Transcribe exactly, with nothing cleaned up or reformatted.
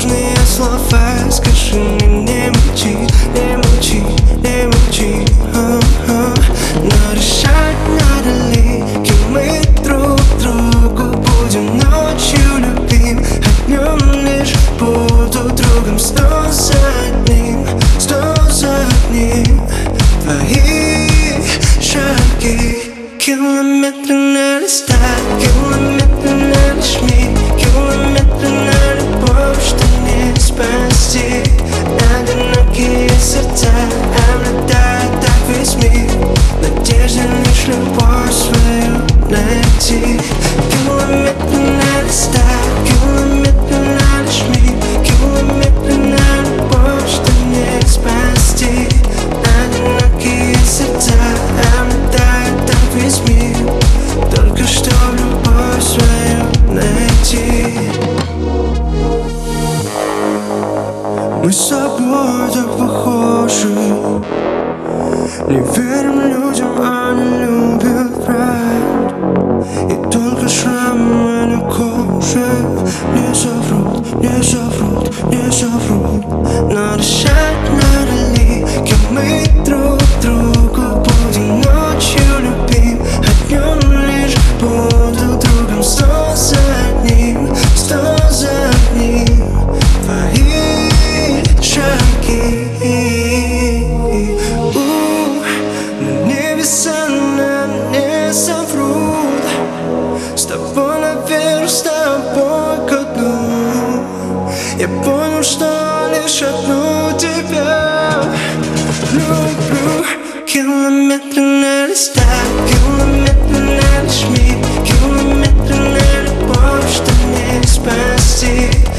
нужные слова, скажи мне, не молчи, не молчи, не молчи. А-а. Но решать, надо ли, кем мы друг другу будем ночью любим, а днем лишь буду другом. Сто за одним, сто за одним. Твои шаги километры на листах, километры на лишь километры на любовь, что не спасти. Одинокие сердца обладают так весь мир, надежда лишь любовь свою найти. Километры на листах, километры на лишь километры на любовь, что не спасти. Одинокие сердца обладают так весь мир, только что любовь свою найти. Мы с собой так похожи, не верим людям, они любят врать. И только шрамы на коже не соврут, не соврут, не соврут. Но решать, надо ли, кем мы друг другу будем ночью любим, а днем лишь буду другом. Сто за одним, сто за одним. Твои шаги, у, на небеса нам не соврут. С тобой наверх, с тобой ко дну. Я понял, что лишь одну тебя люблю. Километры на листах, километры на лишь километры на любовь, что не спасти.